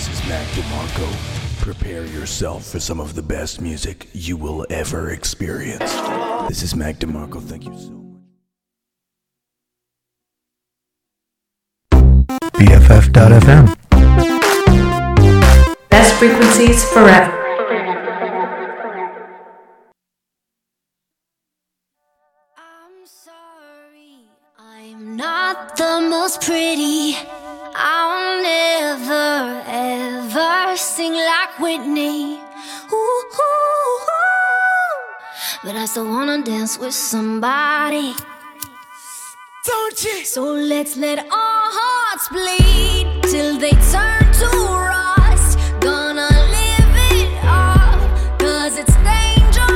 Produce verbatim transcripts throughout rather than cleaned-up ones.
This is Mac DeMarco. Prepare yourself for some of the best music you will ever experience. This is Mac DeMarco. Thank you so much. B F F dot F M. Best frequencies forever. I'm sorry, I'm not the most pretty. I'll never ever sing like Whitney. Ooh, ooh, ooh. But I still wanna dance with somebody. Don't you? So let's let our hearts bleed till they turn to rust. Gonna live it up, cause it's dangerous.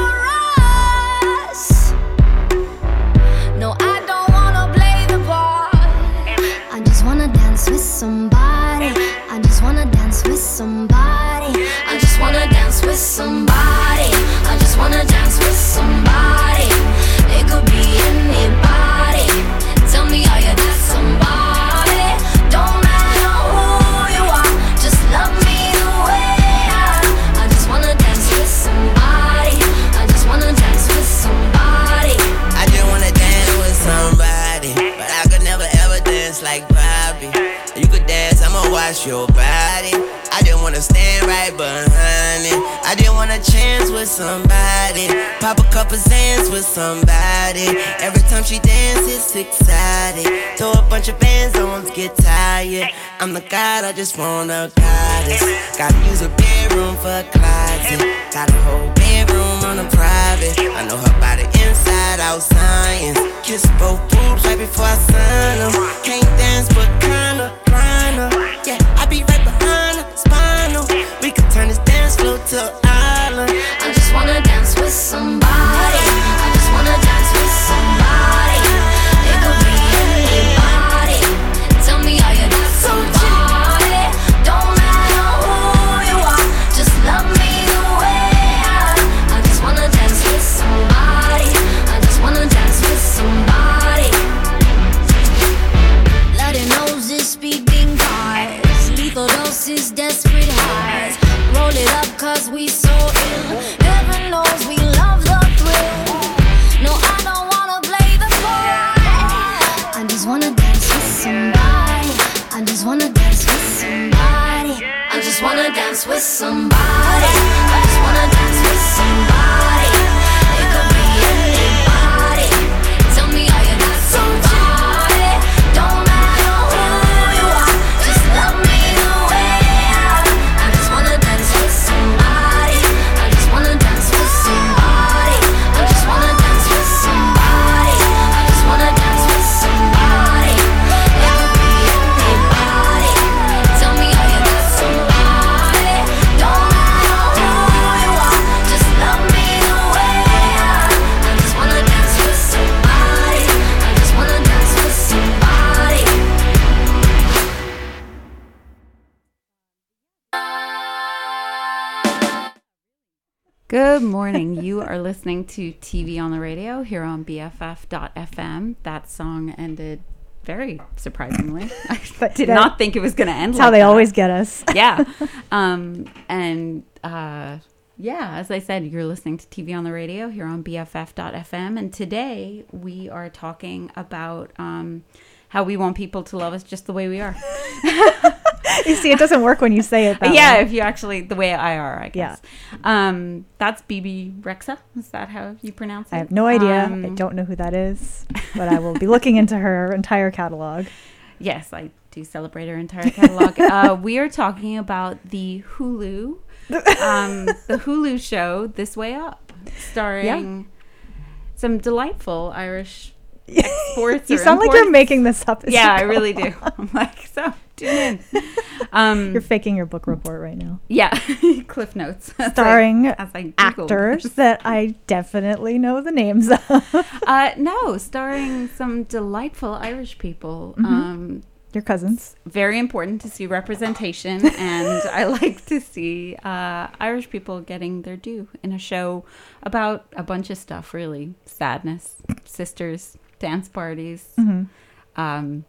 No, I don't wanna play the part. I just wanna dance with somebody. I just wanna dance with somebody. I just wanna dance with somebody. I just wanna dance with somebody. It could be anybody. Tell me, are you that somebody? Don't matter who you are, just love me the way I am. I just wanna dance with somebody. I just wanna dance with somebody. I just wanna dance with somebody, but I could never ever dance like Bobby. You could dance, I'ma watch your body. I just wanna stand right behind it. I just wanna chance with somebody, pop a couple Zans with somebody. Every time she dances, it's exciting. Throw a bunch of bands on, get tired. I'm the god, I just wanna goddess. Gotta use a bedroom for a closet. Got a whole bedroom on a private. I know her body inside out science. Kiss both boobs right before I sign them. Can't dance but kinda grind her. Yeah, I be right behind her, spinal. We could turn this dance floor to an island. I just wanna dance with somebody. I just wanna dance with somebody. It could be anybody. Tell me, are you that somebody? Don't matter who you are, just love me the way I am. I just wanna dance with somebody. I just wanna dance with somebody. Bloody noses, speeding cars, lethal doses, desperate highs. Roll it up cause we so ill. Heaven knows we love the thrill. No, I don't wanna play the part. I just wanna dance with somebody. I just wanna dance with somebody. I just wanna dance with somebody. I just wanna dance with somebody. It could be anybody. Tell me, are you that somebody? Don't matter who you are, just love me the way I am. I just wanna dance with somebody. I just wanna dance with somebody. I just wanna dance with somebody. I just wanna dance with somebody. It could be anybody. Tell me, are you that somebody? Don't matter who you are, just love me the way I am. I just wanna dance with somebody. I just wanna dance with somebody. Good morning. You are listening to T V on the Radio here on B F F dot F M. That song ended very surprisingly. I But did that- not think it was going to end That's like how they that. always get us. Yeah. Um, and uh, yeah, as I said, you're listening to T V on the Radio here on B F F dot F M. And today we are talking about um, how we want people to love us just the way we are. You see, it doesn't work when you say it that yeah, way. if you actually, the way I are, I guess. Um, that's Bebe Rexha. Is that how you pronounce it? I have no idea. Um, I don't know who that is, but I will be looking into her entire catalog. Yes, I do celebrate her entire catalog. uh, we are talking about the Hulu, um, the Hulu show This Way Up, starring Yeah. some delightful Irish exports. You or sound like imports. you're making this up. As Yeah, you I go really do. along. I'm like, so tune in. Um, You're faking your book report right now. yeah, Cliff Notes. As I- Starring as I Googled. actors that I definitely know the names of. Uh, no, starring some delightful Irish people. Mhm. Um, Your cousins. very important to see representation, and I like to see uh, Irish people getting their due in a show about a bunch of stuff, really. Sadness, sisters, dance parties, Mhm. um,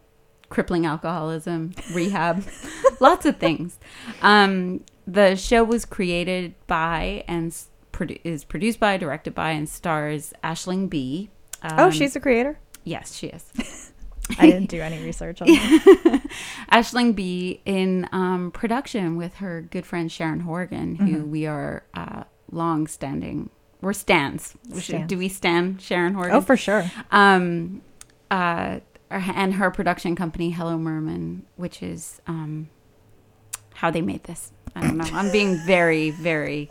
crippling alcoholism, rehab, lots of things. Um, the show was created by and s- produ- is produced by, directed by, and stars Aisling Bea. Um, Oh, she's the creator? Yes, she is. I didn't do any research on that. Aisling Bea in um, production with her good friend Sharon Horgan, who Mm-hmm. we are uh, long-standing. We're stans. We should- Stans. Do we stand Sharon Horgan? Oh, for sure. Um, uh, and her production company, Hello Merman, which is um, how they made this. I don't know. I'm being very, very.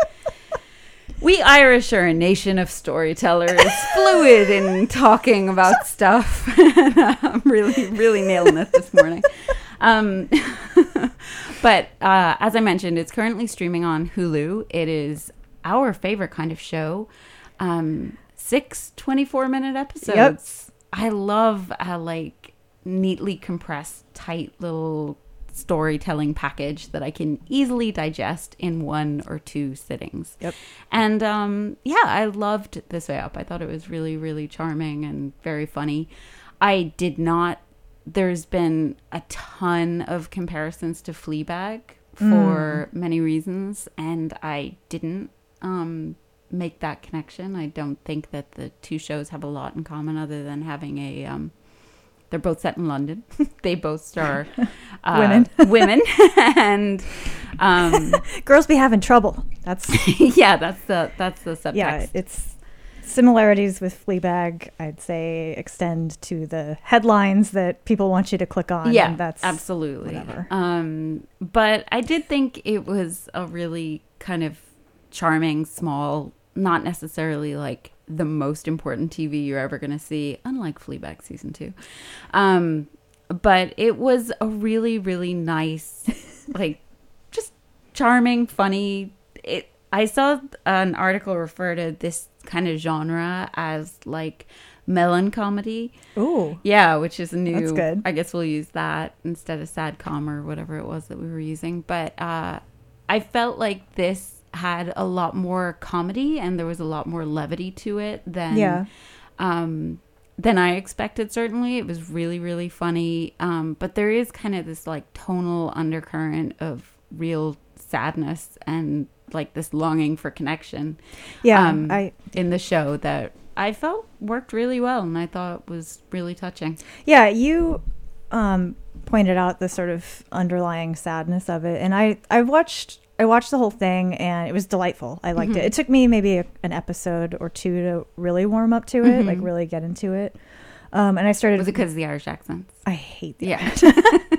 We Irish are a nation of storytellers, fluid in talking about stuff. I'm really, really nailing it this morning. Um, but uh, as I mentioned, it's currently streaming on Hulu. It is our favorite kind of show. Um, six twenty-four minute episodes. I love a like neatly compressed, tight little storytelling package that I can easily digest in one or two sittings. Yep. And um, yeah, I loved This Way Up. I thought it was really, really charming and very funny. I did not. There's been a ton of comparisons to Fleabag for mm. many reasons, and I didn't um, make that connection. I don't think that the two shows have a lot in common other than having a um they're both set in London. They both star uh, women women and um girls be having trouble. That's yeah that's the that's the subtext. Yeah, it's similarities with Fleabag, I'd say, extend to the headlines that people want you to click on. Yeah, and that's absolutely. Whatever. Um but I did think it was a really kind of charming, small, not necessarily like the most important T V you're ever going to see, unlike Fleabag season two. Um, but it was a really, really nice, like just charming, funny. It. I saw an article refer to this kind of genre as like melanchomedy. Ooh. Yeah, which is a new. That's good. I guess we'll use that instead of sadcom or whatever it was that we were using. But uh, I felt like this had a lot more comedy and there was a lot more levity to it than yeah. um, than I expected. Certainly, it was really, really funny. Um, but there is kind of this like tonal undercurrent of real sadness and like this longing for connection. Yeah, um, I in the show that I felt worked really well and I thought was really touching. Yeah, you um, pointed out the sort of underlying sadness of it, and I I watched. I watched the whole thing and it was delightful. I liked mm-hmm. it. It took me maybe a, an episode or two to really warm up to it, mm-hmm. like really get into it. Um, and I started. Was it because of the Irish accents? I hate the yeah. Irish.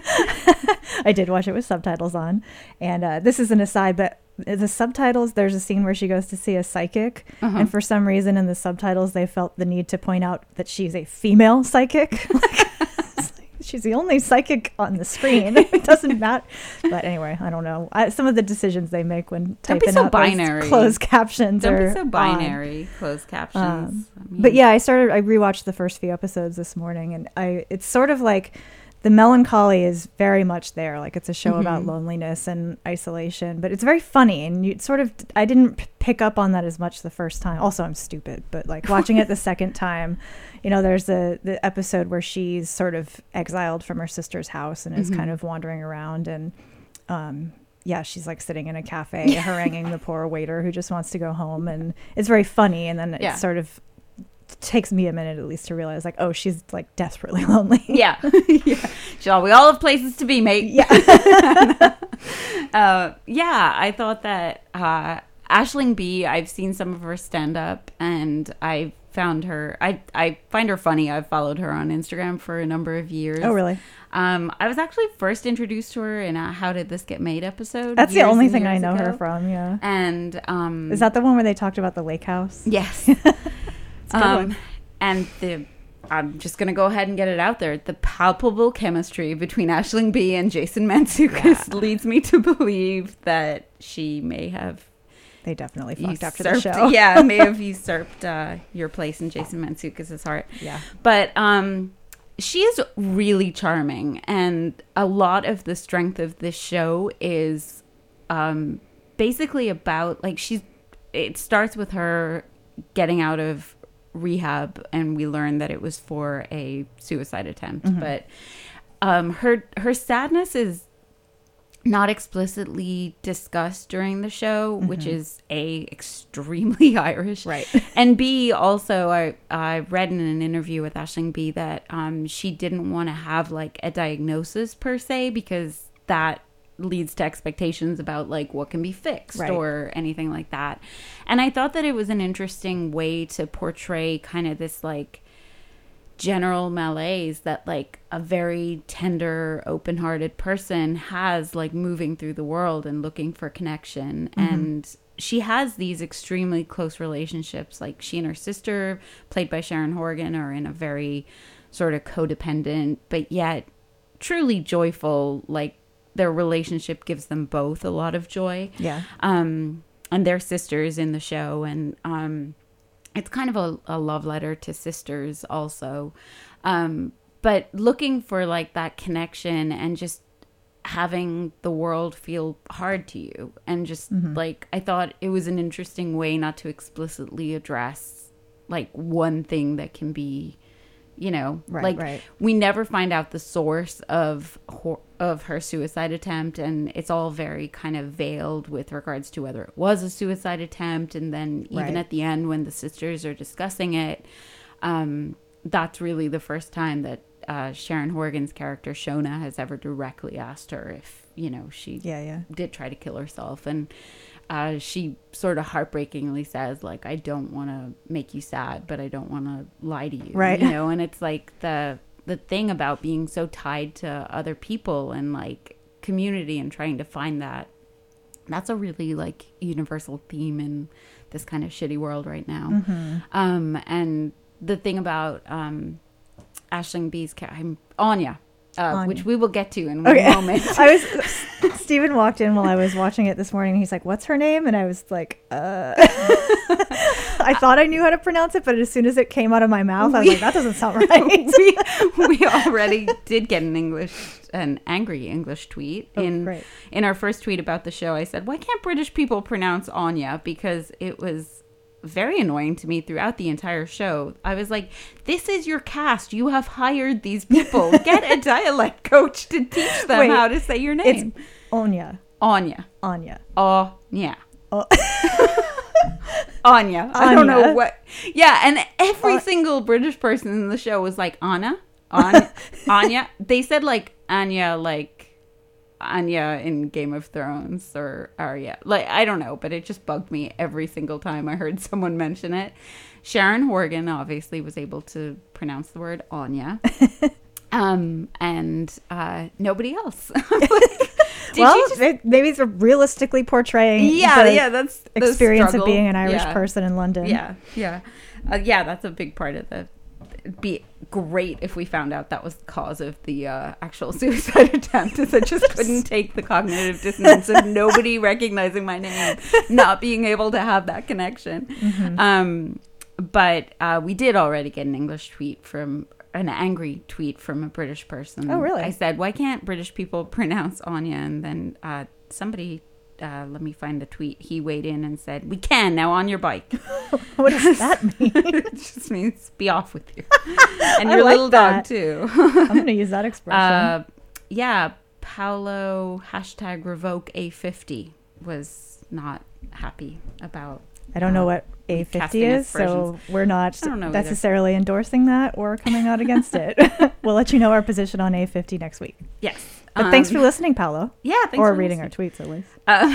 I did watch it with subtitles on, and uh, this is an aside, but the subtitles. There's a scene where she goes to see a psychic, uh-huh. and for some reason in the subtitles they felt the need to point out that she's a female psychic. She's the only psychic on the screen. It doesn't matter. But anyway, I don't know. I, some of the decisions they make when typing so out binary. closed captions don't are be so binary. Odd. Closed captions. Um, I mean. But yeah, I started. I rewatched the first few episodes this morning, and I. It's sort of like the melancholy is very much there. Like it's a show mm-hmm. about loneliness and isolation, but it's very funny, and you sort of. I didn't p- pick up on that as much the first time. Also, I'm stupid, but like watching it the second time. You know, there's a, the episode where she's sort of exiled from her sister's house and is mm-hmm. kind of wandering around. And, um, yeah, she's like sitting in a cafe haranguing the poor waiter who just wants to go home. And it's very funny. And then it yeah. sort of takes me a minute at least to realize, like, oh, she's like desperately lonely. Yeah. yeah. Shall we all have places to be, mate? Yeah. uh, yeah, I thought that uh, Aisling Bea, I've seen some of her stand up and I've found her I I find her funny. I've followed her on Instagram for a number of years. Oh, really? Um, I was actually first introduced to her in a How Did This Get Made episode. That's the only thing I know ago. her from, yeah. And um, is that the one where they talked about the lake house? Yes. It's a good um, one. And the I'm just going to go ahead and get it out there. The palpable chemistry between Aisling Bea and Jason Mantzoukas yeah. leads me to believe that she may have They definitely fucked usurped, after the show. Yeah, may have usurped uh, your place in Jason Mantzoukas' heart. Yeah. But um, she is really charming. And a lot of the strength of this show is um, basically about, like, she's, it starts with her getting out of rehab. And we learn that it was for a suicide attempt. Mm-hmm. But um, her her sadness is not explicitly discussed during the show, mm-hmm. which is A, extremely Irish. Right. And B, also, I, I read in an interview with Aisling Bea that um, she didn't want to have like a diagnosis per se, because that leads to expectations about like what can be fixed right. or anything like that. And I thought that it was an interesting way to portray kind of this like general malaise that like a very tender, open-hearted person has, like moving through the world and looking for connection. Mm-hmm. And she has these extremely close relationships. Like she and her sister, played by Sharon Horgan, are in a very sort of codependent but yet truly joyful, like their relationship gives them both a lot of joy. Yeah. Um, and they're sisters in the show, and um it's kind of a, a love letter to sisters also. Um, but looking for like that connection and just having the world feel hard to you. And just mm-hmm. like, I thought it was an interesting way not to explicitly address like one thing that can be, you know, right, like right. we never find out the source of her, of her suicide attempt, and it's all very kind of veiled with regards to whether it was a suicide attempt. And then even right. at the end when the sisters are discussing it, um, that's really the first time that uh, Sharon Horgan's character Shona has ever directly asked her if, you know, she yeah, yeah. did try to kill herself. And Uh, she sort of heartbreakingly says, like, I don't want to make you sad, but I don't want to lie to you. Right. You know, and it's like the the thing about being so tied to other people and like community and trying to find that. That's a really like universal theme in this kind of shitty world right now. Mm-hmm. Um, and the thing about um, Aisling Bea's character, Anya. Uh, which we will get to in one okay. moment. I was Stephen walked in while I was watching it this morning. And he's like, "What's her name?" And I was like, "Uh." I thought I knew how to pronounce it, but as soon as it came out of my mouth, I was we, like, "That doesn't sound right." we, we already did get an English, an angry English tweet oh, in great. in our first tweet about the show. I said, "Why can't British people pronounce Anya?" Because it was very annoying to me throughout the entire show. I was like, this is your cast. You have hired these people. Get a dialect coach to teach them Wait, how to say your name. It's Anya. Anya. Anya. Anya. Oh. Anya. I don't know Anya. what. Yeah, and every Uh, single British person in the show was like, Anna? Anya? Anya? They said like Anya, like Anya in Game of Thrones or Arya. Like, I don't know, but it just bugged me every single time I heard someone mention it. Sharon Horgan obviously was able to pronounce the word Anya. um, and uh, nobody else. Like, well, just... it, maybe it's realistically portraying yeah, the yeah, that's the experience struggle. of being an Irish Yeah. person in London. Yeah, yeah. Uh, yeah, that's a big part of the... It'd be great if we found out that was the cause of the uh, actual suicide attempt, is I just couldn't take the cognitive dissonance of nobody recognizing my name, not being able to have that connection. Mm-hmm. Um, but uh, we did already get an English tweet from... an angry tweet from a British person. Oh, really? I said, why can't British people pronounce Anya? And then uh, somebody, uh, let me find the tweet. He weighed in and said, we can now on your bike. What does that mean? It just means be off with you. And I your like little that. dog too. I'm going to use that expression. Uh, yeah. Paolo hashtag revoke A fifty was not happy about. I don't know uh, what A fifty casting is, so expressions. we're not I don't know necessarily endorsing that or coming out against it. We'll let you know our position on A fifty next week. Yes. But Um, thanks for listening, Paolo. Yeah. Thanks or for reading listening. our tweets, at least. Uh,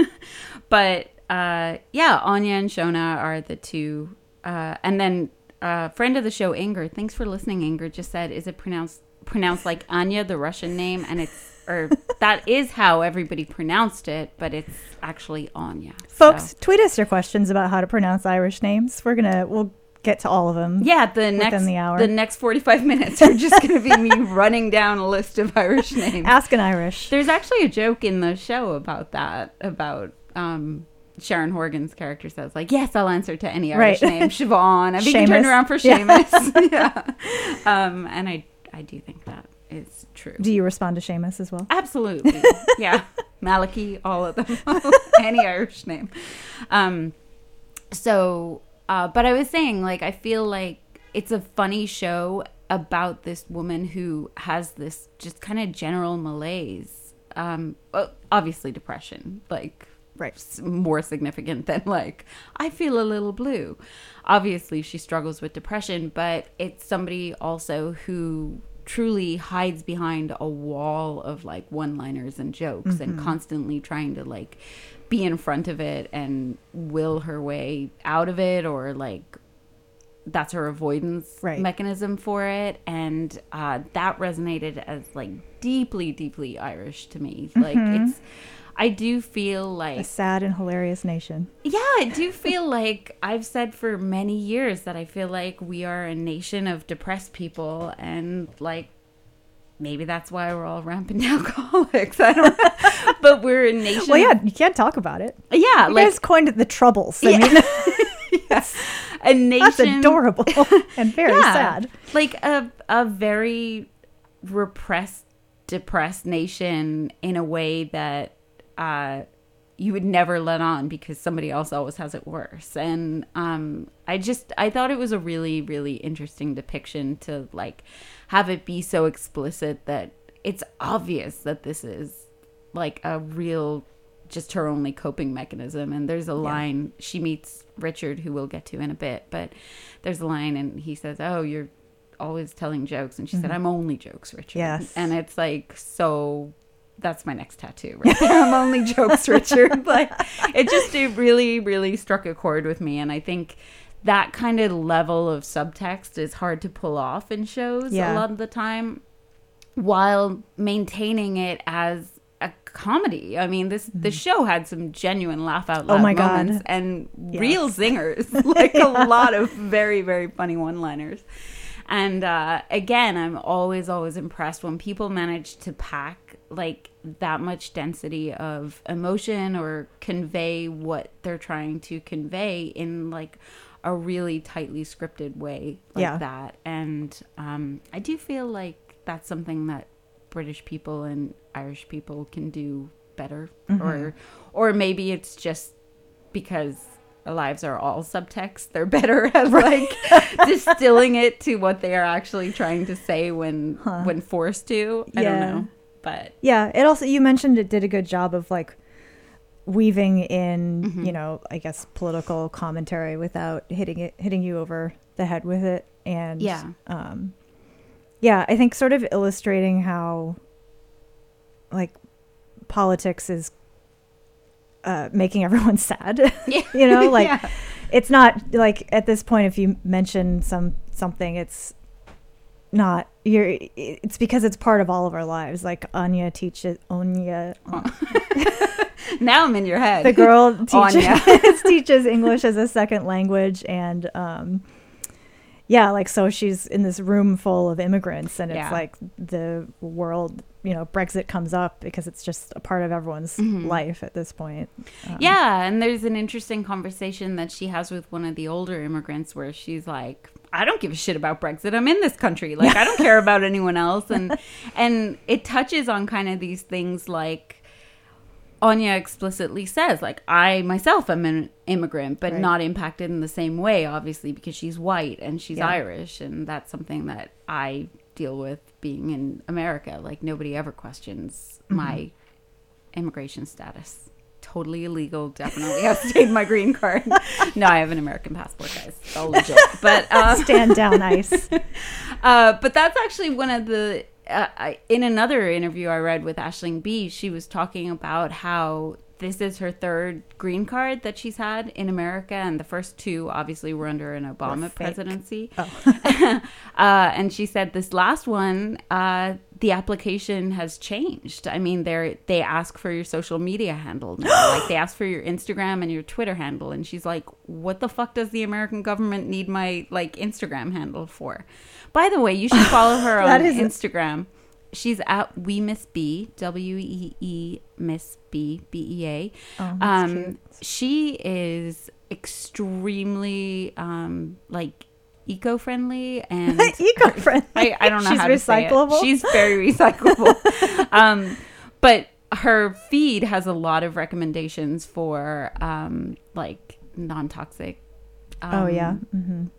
but uh, yeah, Anya and Shona are the two. Uh, and then uh, friend of the show, Inger. Thanks for listening, Inger. Just said, is it pronounced pronounced like Anya, the Russian name? And it's or that is how everybody pronounced it, but it's actually Anya. Folks, So. tweet us your questions about how to pronounce Irish names. We're gonna we'll get to all of them. Yeah, the next the hour. the next forty-five minutes are just going to be me running down a list of Irish names. Ask an Irish. There's actually a joke in the show about that, about um, Sharon Horgan's character says, like, yes, I'll answer to any Irish Right. name. Siobhan. I think you Seamus. turn around for Yeah. Seamus. Yeah. Um, and I, I do think that is true. Do you respond to Seamus as well? Absolutely. Yeah. Malachy, all of them. Any Irish name. Um, so, uh, but I was saying, like, I feel like it's a funny show about this woman who has this just kind of general malaise. Um, obviously depression, like Right. more significant than like, I feel a little blue. Obviously she struggles with depression, but it's somebody also who truly hides behind a wall of like one-liners and jokes mm-hmm. and constantly trying to like be in front of it and will her way out of it, or like that's her avoidance right. mechanism for it. And uh, that resonated as like deeply, deeply Irish to me. Mm-hmm. Like it's, I do feel like a sad and hilarious nation. Yeah, I do feel like I've said for many years that I feel like we are a nation of depressed people, and like maybe that's why we're all rampant alcoholics. I don't know. But we're a nation. Well, yeah, you can't talk about it. Yeah, you like, guys coined it the Troubles. I yeah. mean, yes. A nation. That's adorable and very yeah, sad. Like a a very repressed, depressed nation in a way that uh, you would never let on because somebody else always has it worse. And um, I just, I thought it was a really, really interesting depiction to like have it be so explicit that it's obvious that this is like a real, just her only coping mechanism. And there's a line, yeah. she meets Richard, who we'll get to in a bit, but there's a line and he says, oh, you're always telling jokes. And she mm-hmm. said, I'm only jokes, Richard. Yes. And it's like, so... That's my next tattoo right there. I'm only jokes, Richard. Like it just it really, really struck a chord with me. And I think that kind of level of subtext is hard to pull off in shows yeah. a lot of the time, while maintaining it as a comedy. I mean, this mm-hmm. the show had some genuine laugh out loud oh my moments God. and yes. real zingers, like yeah. a lot of very, very funny one-liners. And uh, again, I'm always, always impressed when people manage to pack like that much density of emotion or convey what they're trying to convey in like a really tightly scripted way like yeah. that. And um, I do feel like that's something that British people and Irish people can do better. Mm-hmm. Or, or maybe it's just because our lives are all subtext. They're better at like distilling it to what they are actually trying to say when huh. when forced to. I yeah. don't know, but yeah, it also, you mentioned it did a good job of like weaving in, mm-hmm. you know, I guess political commentary without hitting it hitting you over the head with it. And yeah, um, yeah, I think sort of illustrating how like politics is Uh, making everyone sad, yeah. you know, like yeah. it's not like at this point, if you mention some something, it's not you're. It's because it's part of all of our lives. Like Anya teaches Anya. Oh. Now I'm in your head. The girl teaches teaches English as a second language, and um, yeah, like so she's in this room full of immigrants, and it's yeah. like the world. You know, Brexit comes up because it's just a part of everyone's mm-hmm. life at this point. Um, yeah, and there's an interesting conversation that she has with one of the older immigrants where she's like, I don't give a shit about Brexit. I'm in this country. Like, I don't care about anyone else. And and it touches on kind of these things like Anya explicitly says, like, I myself am an immigrant, but right. not impacted in the same way, obviously, because she's white and she's yeah. Irish. And that's something that I deal with being in America. Like nobody ever questions mm-hmm. my immigration status. Totally illegal. Definitely have stayed my green card. No, I have an American passport, guys. It's all legit. But um, stand down, ice. Uh, but that's actually one of the. Uh, I, in another interview I read with Aisling Bea, she was talking about how this is her third green card that she's had in America, and the first two obviously were under an Obama presidency. Oh. uh, and she said this last one, uh, the application has changed. I mean, they they ask for your social media handle now. Like they ask for your Instagram and your Twitter handle, and she's like, "What the fuck does the American government need my like Instagram handle for?" By the way, you should follow her on Instagram. She's at We Miss B, W E E Miss B, B E A. Oh, that's um, cute. She is extremely, um, like, eco-friendly. and Eco-friendly? I, I don't know She's how to recyclable? say it. She's very recyclable. um, but her feed has a lot of recommendations for, um, like, non-toxic. Um, oh, yeah. Mm-hmm.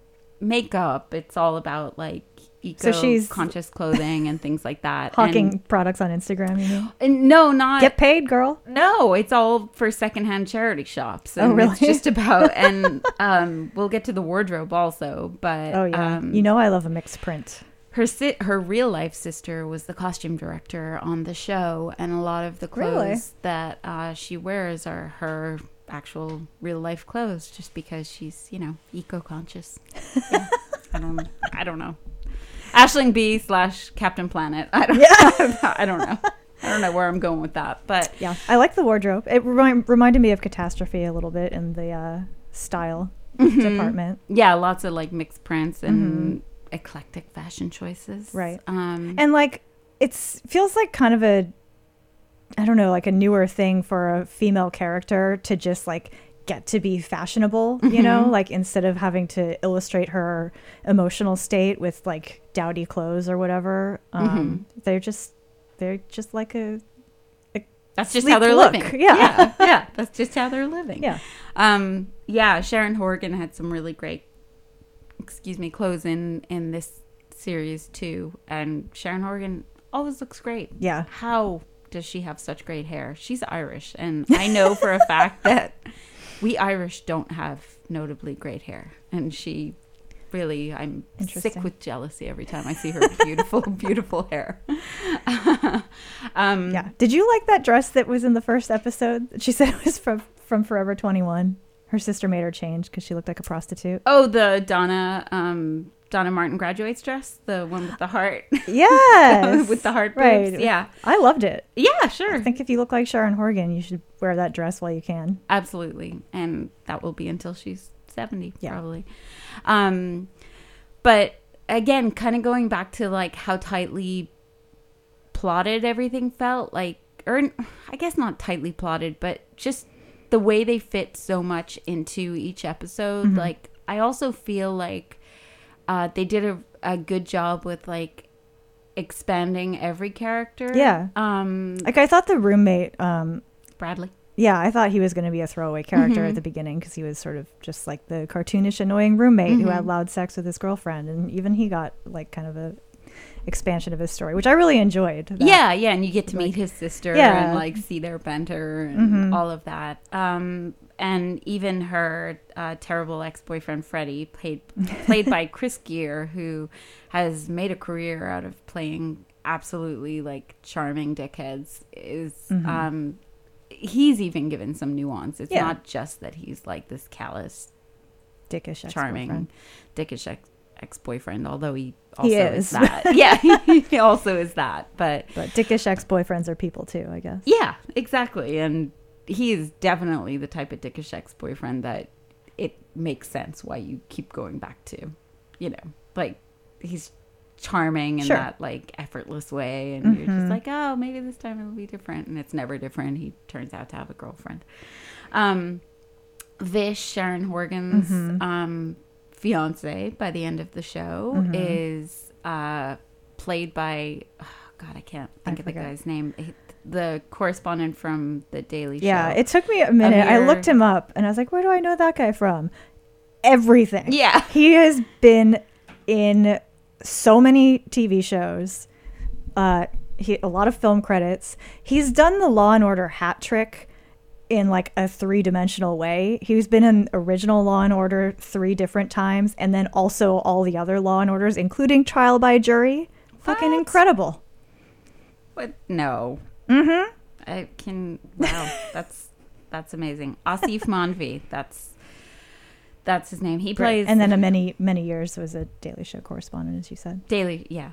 makeup. It's all about like So she's- eco-conscious clothing and things like that. Hawking And, products on Instagram, you mean? and no, not Get paid, girl. no. It's all for secondhand charity shops. Oh, And really? It's just about and um, we'll get to the wardrobe also. But Oh, yeah. um, you know I love a mixed print. her si- her real life sister was the costume director on the show, and a lot of the clothes Really? that uh, she wears are her actual real life clothes, just because she's you know eco conscious. Yeah. I don't I don't know. Aisling B slash Captain Planet. I don't. Yeah. I don't know. I don't know where I'm going with that, but Yeah, I like the wardrobe. It remi- reminded me of Catastrophe a little bit in the uh, style department. yeah, lots of like mixed prints and eclectic fashion choices. Right. Um, And like, it's feels like kind of a, I don't know, like a newer thing for a female character to just like get to be fashionable, you know, like instead of having to illustrate her emotional state with like dowdy clothes or whatever. Um, they're just, they're just like a, That's just sleek how they're look. living. Yeah. yeah, yeah. That's just how they're living. yeah. Um, yeah, Sharon Horgan had some really great, excuse me, clothes in in this series too, and Sharon Horgan always looks great. Yeah. How does she have such great hair? She's Irish, and I know for a fact that we Irish don't have notably great hair, and she really, I'm sick Interesting. with jealousy every time I see her beautiful, beautiful hair. um, Yeah. Did you like that dress that was in the first episode? She said it was from, from Forever twenty-one. Her sister made her change because she looked like a prostitute. Oh, the Donna um, Donna Martin graduates dress, the one with the heart, Yes. with the heart Right. boobs. Yeah, I loved it. yeah, sure, I think if you look like Sharon Horgan, you should wear that dress while you can. absolutely, and that will be until she's seventy, Yeah. probably. Um, but again, kind of going back to like how tightly plotted everything felt, like, or I guess not tightly plotted, but just the way they fit so much into each episode. Mm-hmm. Like, I also feel like uh, they did a, a good job with like expanding every character. Yeah. Um, Like I thought the roommate, um, Bradley. yeah, I thought he was going to be a throwaway character Mm-hmm. at the beginning because he was sort of just like the cartoonish, annoying roommate who Mm-hmm. had loud sex with his girlfriend, and even he got like kind of a expansion of his story, which I really enjoyed. That- Yeah, yeah, and you get to like- meet his sister Yeah. Mm-hmm. and like see their banter and all of that. Um, and even her uh, terrible ex-boyfriend Freddie, played played by Chris Gere, who has made a career out of playing absolutely like charming dickheads, is Mm-hmm. um, he's even given some nuance. It's Yeah. not just that he's like this callous, dickish, charming, ex-boyfriend. dickish ex- ex-boyfriend, although he also He is. is. that. Yeah, he also is that, but. But dickish ex-boyfriends are people too, I guess. Yeah, exactly. And he is definitely the type of dickish ex-boyfriend that it makes sense why you keep going back to. You know, like he's charming in Sure. that like effortless way, and you're just like, oh, maybe this time it'll be different, and it's never different. He turns out to have a girlfriend. Um, Vish, Sharon Horgan's um, fiance by the end of the show, is uh, played by oh, God, I can't think I of the forget. guy's name. He- the correspondent from the Daily Show. Yeah, it took me a minute. I Amir- looked him up and I was like, where do I know that guy from? Everything. Yeah. He has been in so many T V shows. Uh, he a lot of film credits. He's done the Law and Order hat trick in like a three-dimensional way. He's been in original Law and Order three different times, and then also all the other Law and Orders, including Trial by Jury. Fucking What? incredible. What? No. Mm-hmm. I can. Wow, that's that's amazing. Asif Manvi. That's that's his name. He plays And then a many, many years was a Daily Show correspondent, as you said. Daily. Yeah.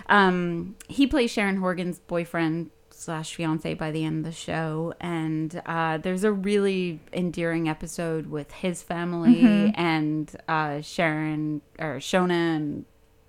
Um, he plays Sharon Horgan's boyfriend slash fiance by the end of the show, and uh, there's a really endearing episode with his family and uh, Sharon or Shona and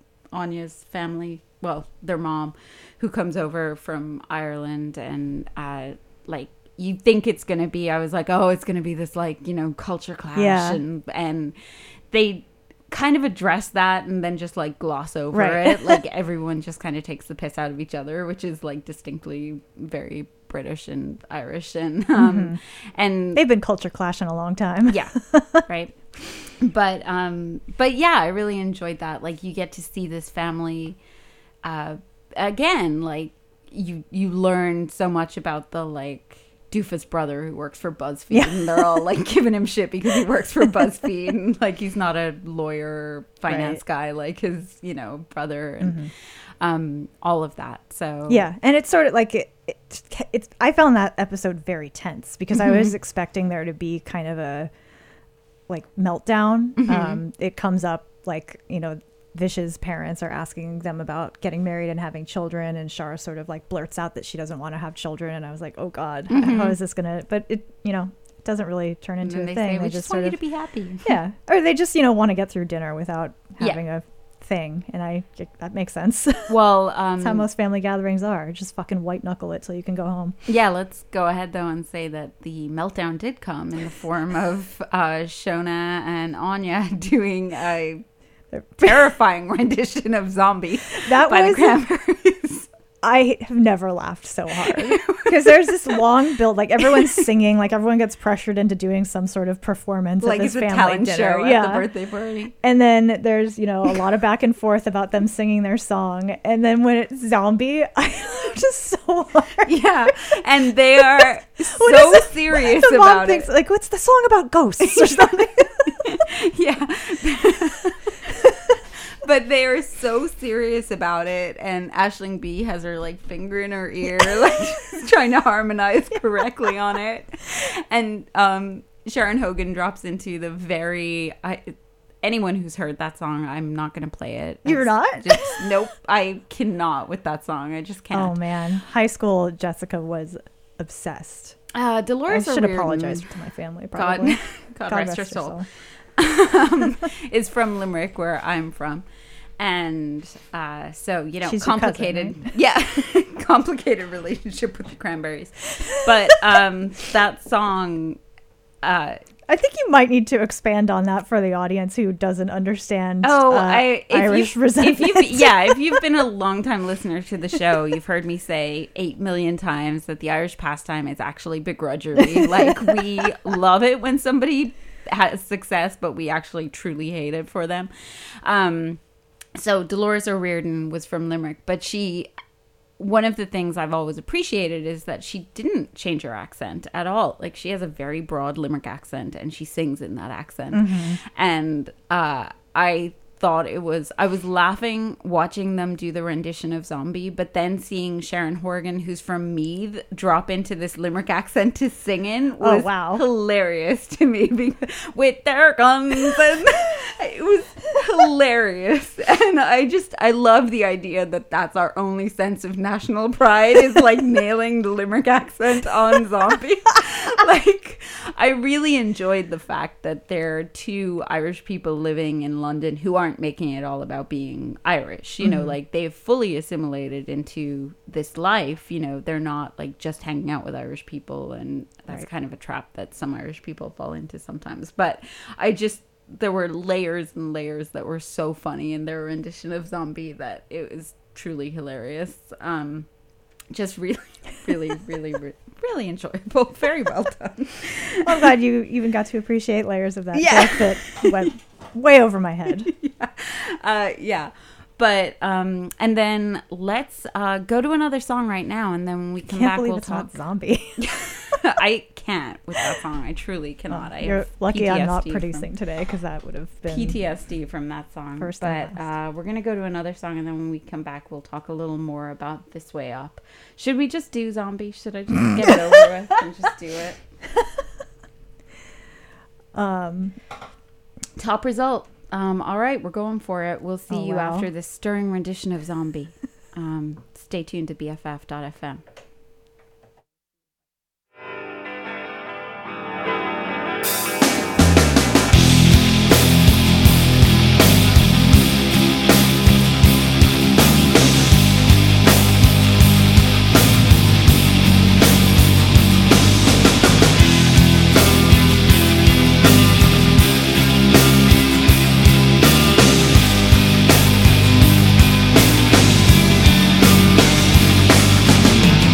Anya's family. Well, their mom, who comes over from Ireland, and uh, like you think it's gonna be. I was like, oh, it's gonna be this like you know culture clash, Yeah. and and they kind of address that and then just like gloss over Right. it. Like everyone just kind of takes the piss out of each other, which is like distinctly very British and Irish, and um, and They've been culture clashing a long time. yeah, right. but um, but yeah, I really enjoyed that. Like you get to see this family uh, again. Like you you learn so much about the like doofus brother who works for BuzzFeed, yeah. and they're all like giving him shit because he works for BuzzFeed, and like he's not a lawyer, finance right. guy like his you know brother, and mm-hmm. um, all of that. So yeah, and it's sort of like it. It's, it's I found that episode very tense because mm-hmm. I was expecting there to be kind of a like meltdown. Mm-hmm. Um, it comes up like, you know, Vish's parents are asking them about getting married and having children, and Shar sort of like blurts out that she doesn't want to have children, and I was like, oh God, mm-hmm. how is this gonna? But it, you know, it doesn't really turn into a they thing. Say, we they just, just want sort you of to be happy. Yeah, or they just you know want to get through dinner without having yeah. a thing, and I that makes sense. Well, um, that's how most family gatherings are. Just fucking white knuckle it till you can go home. Yeah, let's go ahead though and say that the meltdown did come in the form of uh, Shona and Anya doing a terrifying rendition of "Zombie" that by was, the Cranberries. I have never laughed so hard because there's this long build, like everyone's singing, like everyone gets pressured into doing some sort of performance, like at this it's a family talent dinner. show yeah. at the birthday party. And then there's you know a lot of back and forth about them singing their song, and then when it's "Zombie," I just so hard. Yeah, and they are so it? serious the mom about thinks, it. Like, what's the song about ghosts or something? Yeah. But they are so serious about it, and Aisling B has her like finger in her ear, like trying to harmonize correctly on it. And um, Sharon Hogan drops into the very. I, anyone who's heard that song, I'm not going to play it. You're it's not? Just, nope, I cannot with that song. I just can't. Oh man, high school Jessica was obsessed. Uh, Dolores I should O'Riordan, apologize to my family. Probably. God, God, God rest, rest her soul. soul. um, is from Limerick, where I'm from. And uh, so, you know, She's complicated, cousin, right? yeah, complicated relationship with the Cranberries. But um, that song, uh, I think you might need to expand on that for the audience who doesn't understand. Oh, uh, I if Irish you, resentment. If you've, yeah, if you've been a longtime listener to the show, you've heard me say eight million times that the Irish pastime is actually begrudgery. Like we love it when somebody has success, but we actually truly hate it for them. Um, So Dolores O'Riordan was from Limerick, but she, one of the things I've always appreciated is that she didn't change her accent at all. Like she has a very broad Limerick accent and she sings in that accent. Mm-hmm. And uh, I thought it was, I was laughing watching them do the rendition of Zombie, but then seeing Sharon Horgan, who's from Meath, drop into this Limerick accent to sing in was oh, wow. hilarious to me because, with their guns, and it was hilarious. And I just, I love the idea that that's our only sense of national pride is like nailing the Limerick accent on Zombie. Like, I really enjoyed the fact that there are two Irish people living in London who aren't making it all about being Irish, you know, mm-hmm. like they've fully assimilated into this life, you know, they're not like just hanging out with Irish people, and that's right. kind of a trap that some Irish people fall into sometimes. But I just, there were layers and layers that were so funny in their rendition of Zombie that it was truly hilarious. Um, just really, really, really, really, really enjoyable. Very well done. I'm glad you even got to appreciate layers of that yeah. joke that went way over my head. yeah. Uh, yeah. But, um, and then let's uh, go to another song right now, and then when we come Can't back, believe we'll it's talk. Not Zombie. I can't with that song. I truly cannot. Oh, I you're have lucky P T S D I'm not from- producing today, because that would have been P T S D from that song. First but and last. uh, we're going to go to another song, and then when we come back, we'll talk a little more about This Way Up. Should we just do Zombie? Should I just get it over with and just do it? Um, Top result. Um, all right, we're going for it. We'll see Oh, you wow. after this stirring rendition of Zombie. Um, stay tuned to B F F dot F M. Thank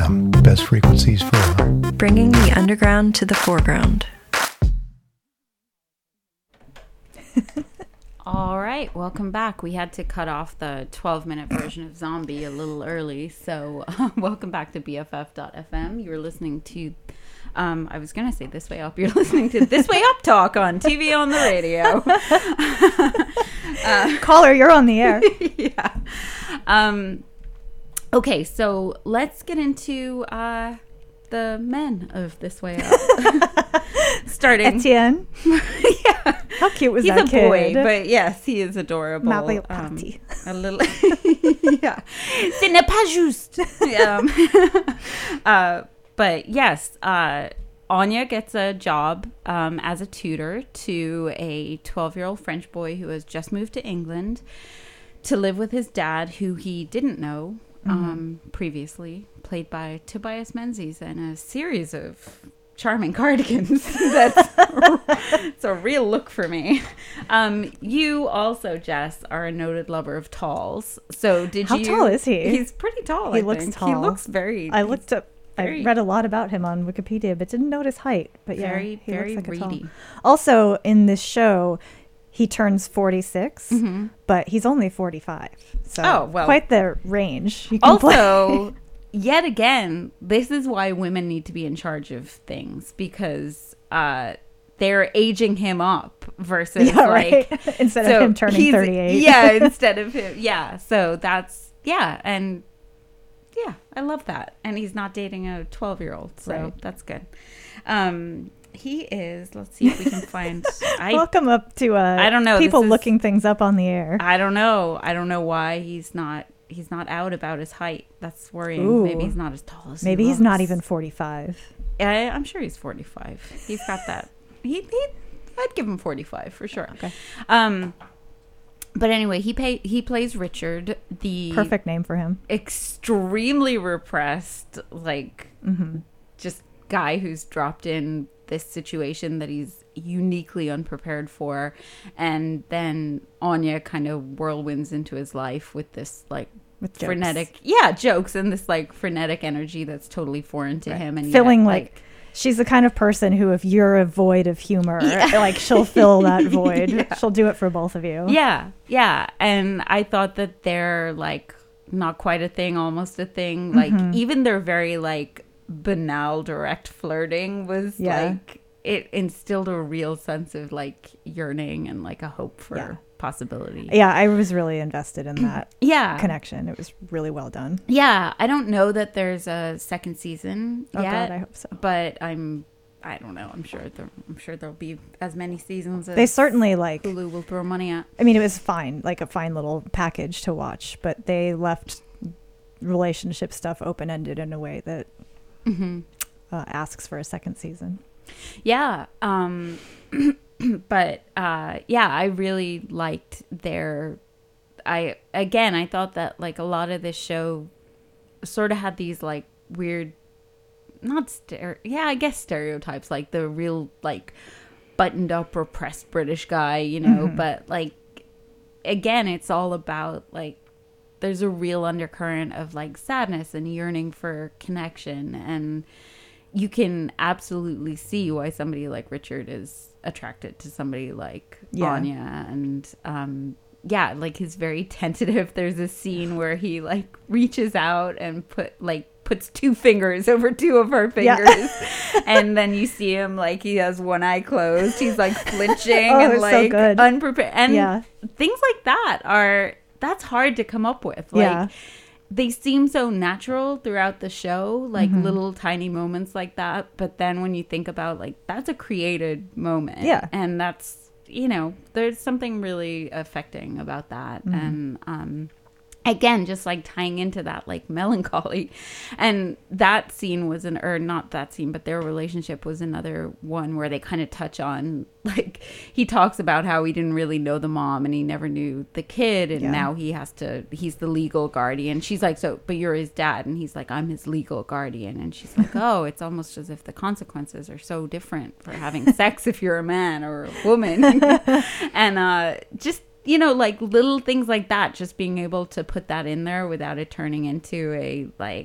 M, best frequencies forever. Bringing the underground to the foreground. All right, welcome back. We had to cut off the twelve minute version of Zombie a little early, so uh, welcome back to B F F dot F M. You were listening to, um, I was going to say This Way Up. You're listening to This Way Up Talk on T V on the radio. uh, Caller, you're on the air. Yeah. Um, okay, so let's get into uh, the men of This Way Up. Starting. Etienne. Yeah. How cute was He's that a kid? boy, but yes, he is adorable. Mario Um, Party. a little. Yeah. Ce n'est pas juste. um, uh, but yes, uh, Anya gets a job um, as a tutor to a twelve-year-old French boy who has just moved to England to live with his dad, who he didn't know um, mm-hmm. previously, played by Tobias Menzies, in a series of charming cardigans. That's it's a real look for me. Um, you also, Jess, are a noted lover of talls. So did How you? How tall is he? He's pretty tall. He I looks think. tall. He looks very. I looked up. very, I read a lot about him on Wikipedia, but didn't notice height. But yeah, very, he very looks like a reedy. tall. Also, in this show, he turns forty-six, mm-hmm. but he's only forty-five. So oh, well, quite the range. You can also. play. Yet again, this is why women need to be in charge of things, because uh, they're aging him up versus yeah, like right? instead so of him turning thirty-eight. Yeah, instead of him. Yeah, so that's yeah, and yeah, I love that. And he's not dating a twelve-year-old, so right. that's good. Um, he is. Let's see if we can find. I, Welcome up to uh, I don't know people is, looking things up on the air. I don't know. I don't know why he's not. He's not out about his height. That's worrying. Ooh. Maybe he's not as tall as Maybe he he's looks. not even forty-five. I, I'm sure he's forty-five. He's got that. He, he, I'd give him forty-five for sure. Okay. Um, but anyway, he pay, he plays Richard, the perfect name for him. Extremely repressed, like mm-hmm. just guy who's dropped in this situation that he's uniquely unprepared for, and then Anya kind of whirlwinds into his life with this like with jokes. frenetic, yeah, jokes and this like frenetic energy that's totally foreign to right. him, and filling yet, like, like she's the kind of person who, if you're a void of humor, yeah. like she'll fill that void. Yeah. She'll do it for both of you. Yeah, yeah, and I thought that they're like not quite a thing, almost a thing. Like mm-hmm. even their very like banal direct flirting was yeah. like it instilled a real sense of like yearning and like a hope for yeah. possibility. Yeah, I was really invested in that yeah. connection. It was really well done. Yeah, I don't know that there's a second season oh, yet. God, I hope so. But I'm I don't know. I'm sure there I'm sure there'll be as many seasons as they certainly like Hulu will throw money at. I mean, it was fine, like a fine little package to watch, but they left relationship stuff open-ended in a way that mm-hmm. uh, asks for a second season. Yeah. Um, but uh, yeah, I really liked their, I, again, I thought that like a lot of this show sort of had these like weird, not stere- yeah, I guess stereotypes, like the real like buttoned up repressed British guy, you know, mm-hmm. but like, again, it's all about like, there's a real undercurrent of like sadness and yearning for connection, and you can absolutely see why somebody like Richard is attracted to somebody like yeah. Anya. And um, yeah, like he's very tentative. There's a scene where he like reaches out and put like puts two fingers over two of her fingers. Yeah. And then you see him like he has one eye closed. He's like flinching oh, and it's like so good. unprepared. And yeah. things like that are, that's hard to come up with. Like, yeah. they seem so natural throughout the show, like mm-hmm. little tiny moments like that. But then when you think about like, that's a created moment. Yeah. And that's, you know, there's something really affecting about that. Mm-hmm. And, um, again, just like tying into that like melancholy, and that scene was an or not that scene but their relationship was another one where they kind of touch on like he talks about how he didn't really know the mom and he never knew the kid, and yeah. now he has to he's the legal guardian. She's like, so but you're his dad, and he's like, I'm his legal guardian. And she's like, oh, it's almost as if the consequences are so different for having sex if you're a man or a woman. And uh just, you know, like little things like that, just being able to put that in there without it turning into a like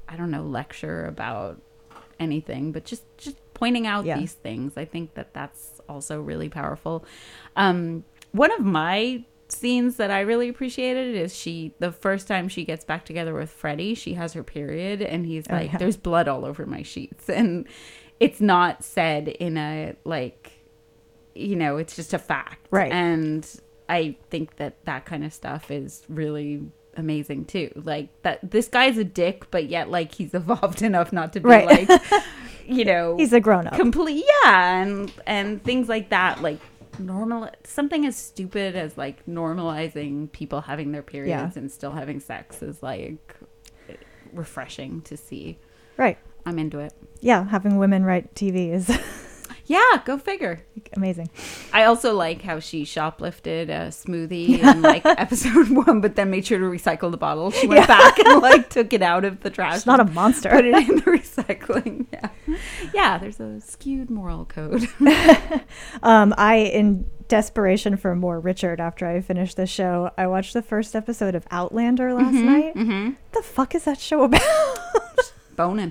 I don't know, lecture about anything, but just, just pointing out Yeah. these things. I think that that's also really powerful. Um, one of my scenes that I really appreciated is she, the first time she gets back together with Freddie, she has her period and he's like, yeah. there's blood all over my sheets. And it's not said in a, like, you know, it's just a fact. Right. And I think that that kind of stuff is really amazing too. Like that this guy's a dick, but yet like he's evolved enough not to be Right. like, you know, He's a grown up. complete. Yeah. And, and things like that, like normal, something as stupid as like normalizing people having their periods Yeah. and still having sex is like refreshing to see. Right. I'm into it. Yeah, having women write T V is Yeah, go figure. amazing. I also like how she shoplifted a smoothie in like episode one, but then made sure to recycle the bottle. She went back and like took it out of the trash. She's not a and monster. Put it in the recycling. Yeah, yeah. There's a skewed moral code. Um, I, in desperation for more Richard after I finished the show, I watched the first episode of Outlander last night. mm-hmm. The fuck is that show about? Boning.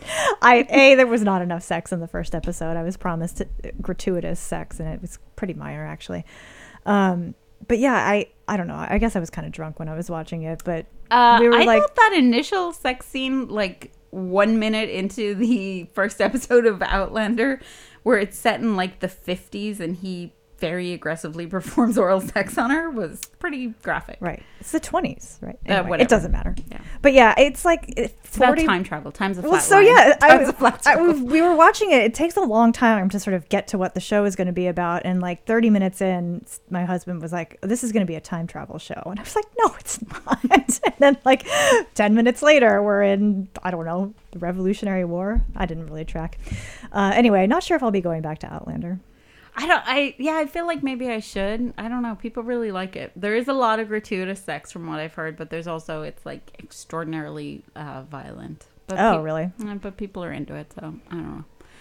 I a there was not enough sex in the first episode. I was promised gratuitous sex, and it was pretty minor actually. Um, but yeah, I I don't know. I guess I was kind of drunk when I was watching it, but Uh, we were I like, thought that initial sex scene, like one minute into the first episode of Outlander, where it's set in like the fifties and he very aggressively performs oral sex on her, was pretty graphic. right, it's the twenties, right? Uh, Anyway, whatever. it doesn't matter. Yeah. But yeah, it's like it- It's about forty. time travel. Time's a flat Well, so line. yeah, I, Time's a flat I- travel. we, we were watching it. It takes a long time to sort of get to what the show is going to be about. And like thirty minutes in, my husband was like, "This is going to be a time travel show," and I was like, "No, it's not." And then like ten minutes later, we're in I don't know the Revolutionary War. I didn't really track. Uh, anyway, not sure if I'll be going back to Outlander. I don't, I, yeah, I feel like maybe I should. I don't know. People really like it. There is a lot of gratuitous sex from what I've heard, but there's also, it's like extraordinarily uh, violent. But Oh, pe- really? uh, But people are into it, so I don't know.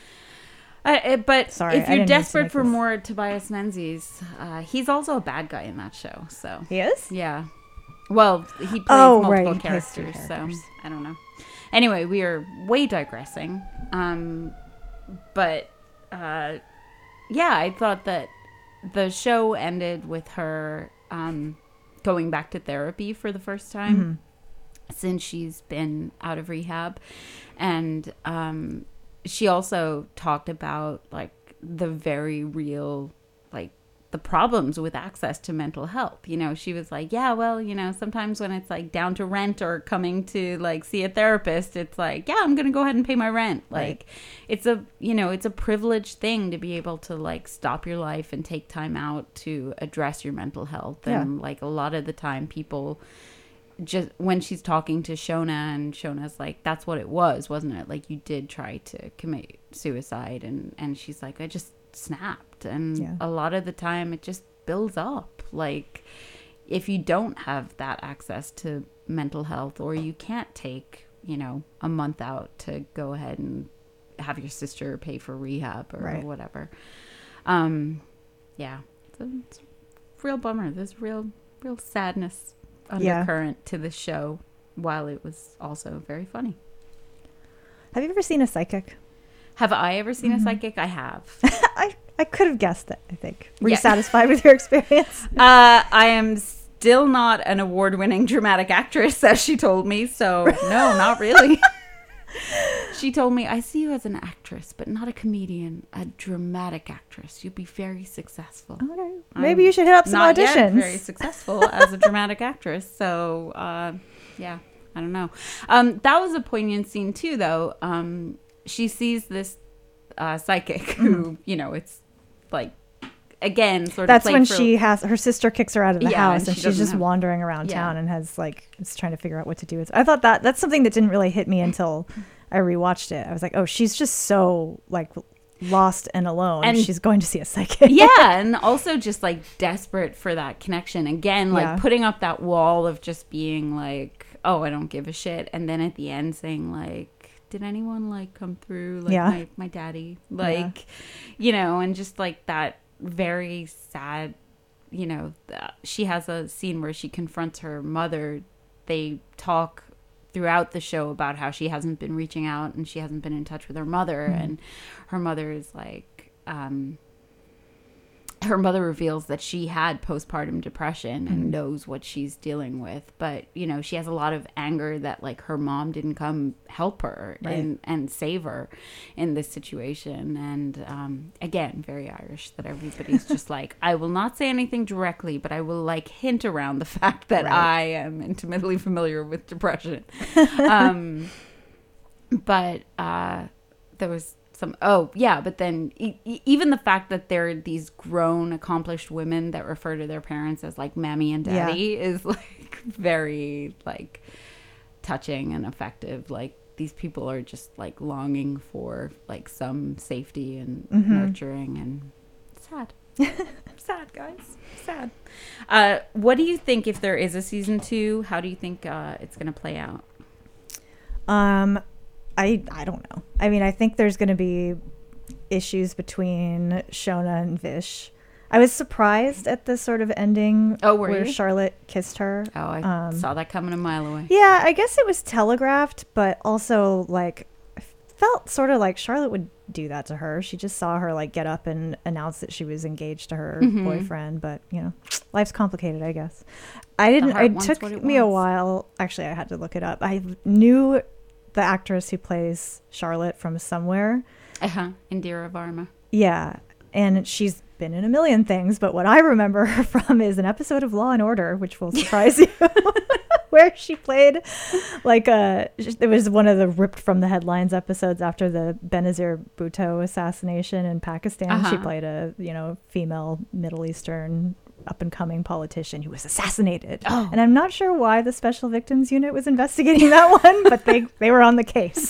Uh, it, but Sorry, if I you're didn't mean to desperate make for this- more Tobias Menzies, uh, he's also a bad guy in that show, so. He is. Yeah. Well, he plays Oh, multiple right, he plays two characters, characters. so I don't know. Anyway, we are way digressing. Um, but uh, yeah, I thought that the show ended with her um, going back to therapy for the first time Mm-hmm. since she's been out of rehab. And um, she also talked about like the very real, like the problems with access to mental health. You know, she was like, yeah, well, you know, sometimes when it's like down to rent or coming to like see a therapist, it's like, yeah, I'm going to go ahead and pay my rent. Right. Like it's a, you know, it's a privileged thing to be able to like stop your life and take time out to address your mental health. Yeah. And like a lot of the time people just, when she's talking to Shona and Shona's like, that's what it was, wasn't it? Like you did try to commit suicide. And, and she's like, I just snapped. And Yeah. a lot of the time it just builds up. Like if you don't have that access to mental health, or you can't take, you know, a month out to go ahead and have your sister pay for rehab or Right. whatever. Um, yeah, it's a, it's a real bummer. There's real, real sadness Yeah. undercurrent to the show, while it was also very funny. Have you ever seen a psychic? Have I ever seen Mm-hmm. a psychic? I have. I, I could have guessed it, I think. Were Yeah. you satisfied with your experience? Uh, I am still not an award-winning dramatic actress, as she told me. So no, not really. She told me, I see you as an actress, but not a comedian, a dramatic actress. You'll be very successful. Okay. Maybe I'm you should hit up some not auditions. yet very successful as a dramatic actress. So, uh, yeah, I don't know. Um, that was a poignant scene too, though. Um, she sees this uh, psychic who, you know, it's like, again, sort of. That's played when for- she has her sister kicks her out of the Yeah, house, and and she she's doesn't just have- wandering around Yeah. town and has like is trying to figure out what to do with. I thought that that's something that didn't really hit me until I rewatched it. I was like, oh, she's just so like lost and alone. And- she's going to see a psychic. Yeah, and also just like desperate for that connection. Again, like Yeah. putting up that wall of just being like, oh, I don't give a shit. And then at the end saying like, did anyone like come through? Like Yeah. my, my daddy. Like, you know, and just like that very sad, you know, th- she has a scene where she confronts her mother. They talk throughout the show about how she hasn't been reaching out and she hasn't been in touch with her mother. Mm-hmm. And her mother is like, um, her mother reveals that she had postpartum depression mm-hmm. and knows what she's dealing with. But, you know, she has a lot of anger that, like, her mom didn't come help her right. and, and save her in this situation. And, um, again, very Irish that everybody's just like, I will not say anything directly, but I will, like, hint around the fact that right. I am intimately familiar with depression. um, but uh, there was... Some oh yeah, but then e- even the fact that they're these grown, accomplished women that refer to their parents as like mammy and daddy yeah. is like very like touching and effective. Like these people are just like longing for like some safety and mm-hmm. nurturing, and sad, sad guys, sad. Uh, what do you think if there is a season two? How do you think uh, it's gonna play out? Um. I, I don't know. I mean, I think there's going to be issues between Shona and Vish. I was surprised at the sort of ending oh, were where you? Charlotte kissed her. Oh, I um, saw that coming a mile away. Yeah, I guess it was telegraphed, but also, like, I felt sort of like Charlotte would do that to her. She just saw her, like, get up and announce that she was engaged to her mm-hmm. boyfriend, but, you know, life's complicated, I guess. I didn't, it took it me a while. Actually, I had to look it up. I knew... the actress who plays Charlotte from somewhere. Uh-huh. Indira Varma. Yeah. And she's been in a million things, but what I remember her from is an episode of Law and Order, which will surprise you, where she played like a, it was one of the ripped from the headlines episodes after the Benazir Bhutto assassination in Pakistan. Uh-huh. She played a, you know, female Middle Eastern up-and-coming politician who was assassinated. Oh. And I'm not sure why the Special Victims Unit was investigating that one, but they, they were on the case.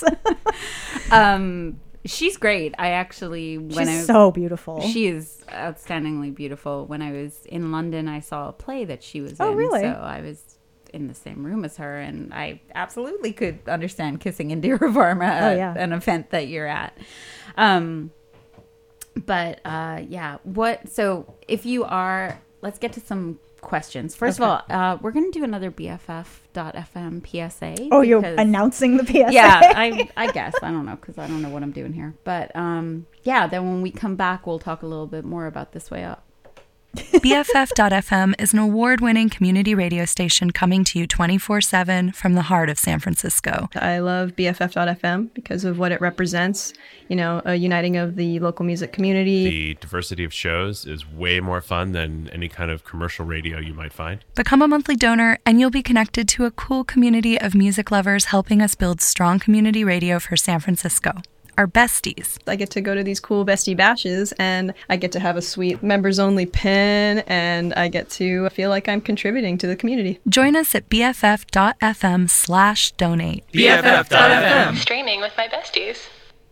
um, she's great. I actually... when She's I, so beautiful. She is outstandingly beautiful. When I was in London, I saw a play that she was oh, in. Really? So I was in the same room as her, and I absolutely could understand kissing Indira Varma at oh, yeah. an event that you're at. Um, but, uh, yeah. What... So, if you are... Let's get to some questions. First okay. of all, uh, we're going to do another B F F dot F M P S A. Oh, you're announcing the P S A? Yeah, I, I guess. I don't know, because I don't know what I'm doing here. But, um, yeah, then when we come back, we'll talk a little bit more about This Way Up. B F F dot F M is an award-winning community radio station coming to you twenty-four seven from the heart of San Francisco. I love B F F dot F M because of what it represents, you know, a uniting of the local music community. The diversity of shows is way more fun than any kind of commercial radio you might find. Become a monthly donor and you'll be connected to a cool community of music lovers helping us build strong community radio for San Francisco. Our besties. I get to go to these cool bestie bashes and I get to have a sweet members only pin and I get to feel like I'm contributing to the community. Join us at B F F dot F M slash donate. B F F dot F M. Streaming with my besties.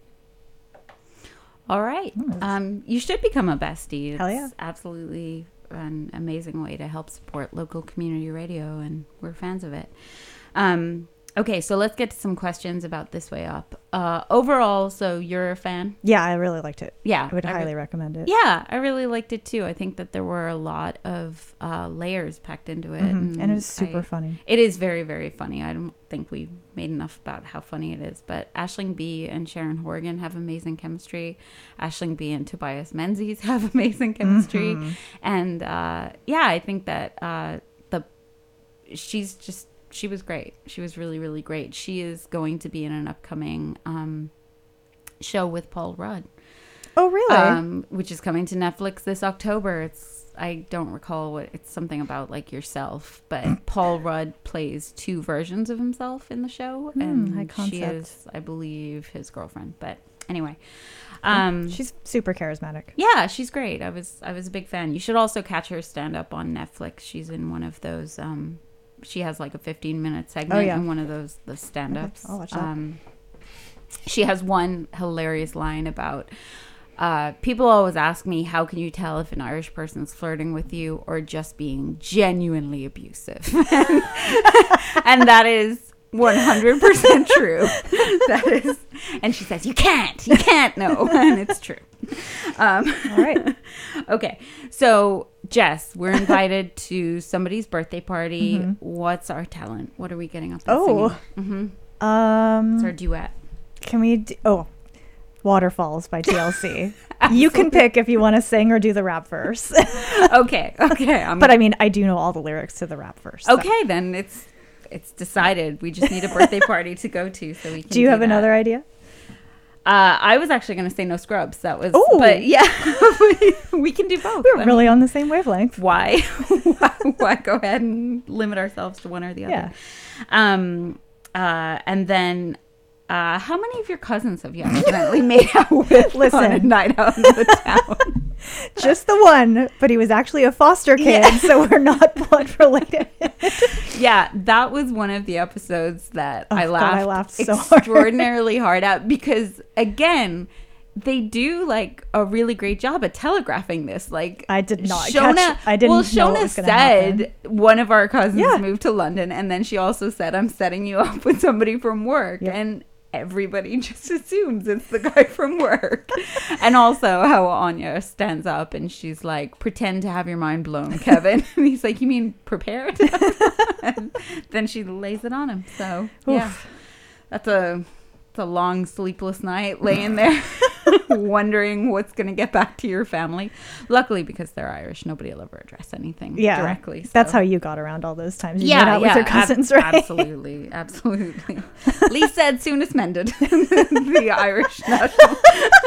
All right. Um, you should become a bestie. It's Hell yeah. absolutely an amazing way to help support local community radio, and we're fans of it. Um, Okay, so let's get to some questions about This Way Up. Uh, overall, so you're a fan? Yeah, I really liked it. Yeah. I would I highly re- recommend it. Yeah, I really liked it too. I think that there were a lot of uh, layers packed into it. Mm-hmm. And, and it was super I, funny. It is very, very funny. I don't think we made enough about how funny it is. But Aisling Bea and Sharon Horgan have amazing chemistry. Aisling Bea and Tobias Menzies have amazing chemistry. Mm-hmm. And uh, yeah, I think that uh, the she's just... She was great. She was really, really great. She is going to be in an upcoming um, show with Paul Rudd. Oh, really? Um, which is coming to Netflix this October. It's I don't recall what it's something about like yourself, but Paul Rudd plays two versions of himself in the show, mm, and high concept. She is, I believe, his girlfriend. But anyway, um, she's super charismatic. Yeah, she's great. I was I was a big fan. You should also catch her stand up on Netflix. She's in one of those. Um, She has like a fifteen minute segment oh, yeah. in one of those the stand ups. Okay, I'll watch that. Um, she has one hilarious line about uh, people always ask me, how can you tell if an Irish person's flirting with you or just being genuinely abusive? And that is one hundred percent true. That is, and she says, you can't, you can't know. And it's true. Um, All right. Okay. So, Jess, we're invited to somebody's birthday party. Mm-hmm. What's our talent? What are we getting up and Oh. singing? Mm-hmm. Um, It's our duet. Can we do, oh, Waterfalls by T L C. You can pick if you want to sing or do the rap verse. Okay. Okay. I'm But I mean, I do know all the lyrics to the rap verse. so. Okay, then it's it's decided. We just need a birthday party to go to, so we can. Do you have that. another idea? Uh, I was actually going to say No Scrubs. That was, Ooh. but yeah, we can do both. We're I really mean, on the same wavelength. why? why? Why go ahead and limit ourselves to one or the other? Yeah. Um. Uh. And then. Uh, how many of your cousins have you accidentally made out with Listen. on a night out in the town? Just the one, but he was actually a foster kid, Yeah. so we're not blood related. Yeah, that was one of the episodes that Oh, I God, laughed, I laughed so hard. extraordinarily hard at because, again, they do like a really great job at telegraphing this. Like I did not Shona, catch- I didn't well, know Shona what was gonna said one of our cousins Yeah. moved to London, and then she also said, "I'm setting you up with somebody from work," Yep. and everybody just assumes it's the guy from work. And also how Anya stands up and she's like, pretend to have your mind blown, Kevin. And he's like, you mean prepared? And then she lays it on him. So yeah, that's a, it's a long sleepless night laying there wondering what's going to get back to your family. Luckily, because they're Irish, nobody will ever address anything Yeah, directly. So. that's how you got around all those times. You Yeah, made out yeah, with your cousins, ab- right? Absolutely, absolutely. Lee said, "Soonest mended." The Irish national,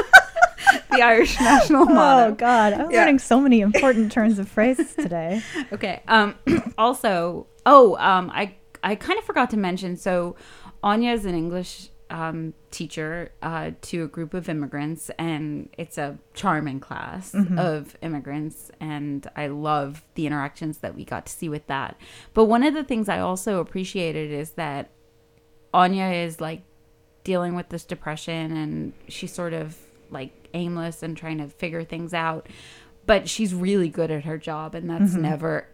the Irish national motto. Oh God, I'm Yeah. learning so many important turns of phrase today. Okay. Um. Also, oh, um, I I kind of forgot to mention. So, Anya is an English um teacher uh to a group of immigrants, and it's a charming class Mm-hmm. of immigrants, and I love the interactions that we got to see with that. But one of the things I also appreciated is that Anya is like dealing with this depression, and she's sort of like aimless and trying to figure things out, but she's really good at her job, and that's Mm-hmm. never